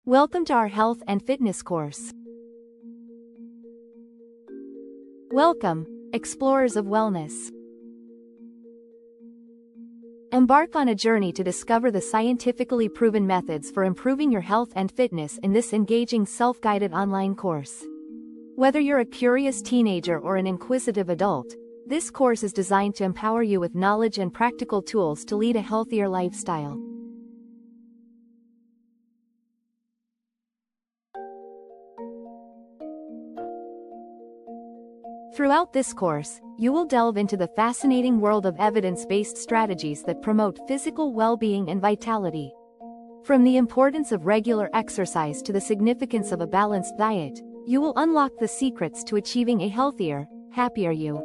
Welcome to our health and fitness course. Welcome, explorers of wellness. Embark on a journey to discover the scientifically proven methods for improving your health and fitness in this engaging self-guided online course. Whether you're a curious teenager or an inquisitive adult, this course is designed to empower you with knowledge and practical tools to lead a healthier lifestyle. Throughout this course, you will delve into the fascinating world of evidence-based strategies that promote physical well-being and vitality. From the importance of regular exercise to the significance of a balanced diet, you will unlock the secrets to achieving a healthier, happier you.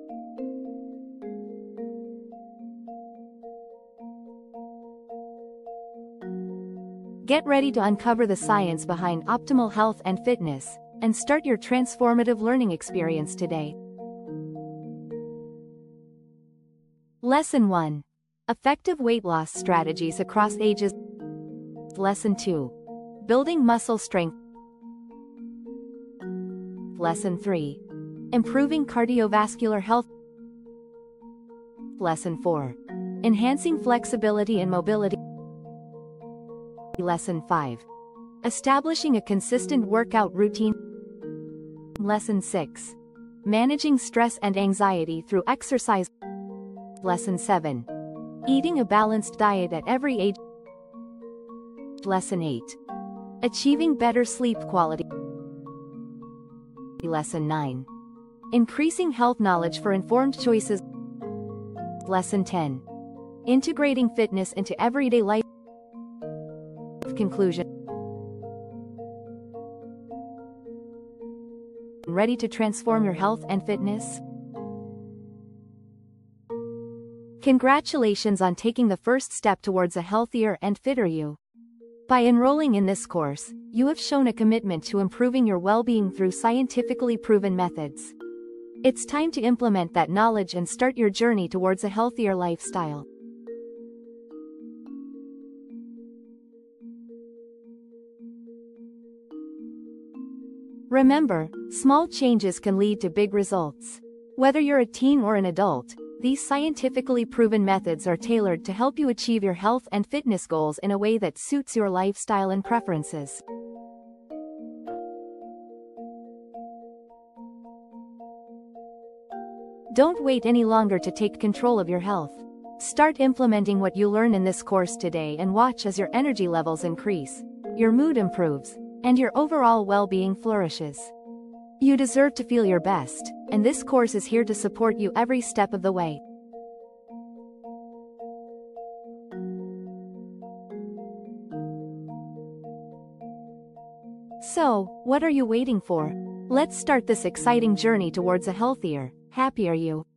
Get ready to uncover the science behind optimal health and fitness, and start your transformative learning experience today. Lesson 1. Effective weight loss strategies across ages. Lesson 2. Building muscle strength. Lesson 3. Improving cardiovascular health. Lesson 4. Enhancing flexibility and mobility. Lesson 5. Establishing a consistent workout routine. Lesson 6. Managing stress and anxiety through exercise. Lesson 7. Eating a balanced diet at every age. Lesson 8. Achieving better sleep quality. Lesson 9. Increasing health knowledge for informed choices. Lesson 10. Integrating fitness into everyday life. Conclusion. Ready to transform your health and fitness? Congratulations on taking the first step towards a healthier and fitter you. By enrolling in this course, you have shown a commitment to improving your well-being through scientifically proven methods. It's time to implement that knowledge and start your journey towards a healthier lifestyle. Remember, small changes can lead to big results. Whether you're a teen or an adult, these scientifically proven methods are tailored to help you achieve your health and fitness goals in a way that suits your lifestyle and preferences. Don't wait any longer to take control of your health. Start implementing what you learn in this course today and watch as your energy levels increase, your mood improves, and your overall well-being flourishes. You deserve to feel your best, and this course is here to support you every step of the way. So, what are you waiting for? Let's start this exciting journey towards a healthier, happier you.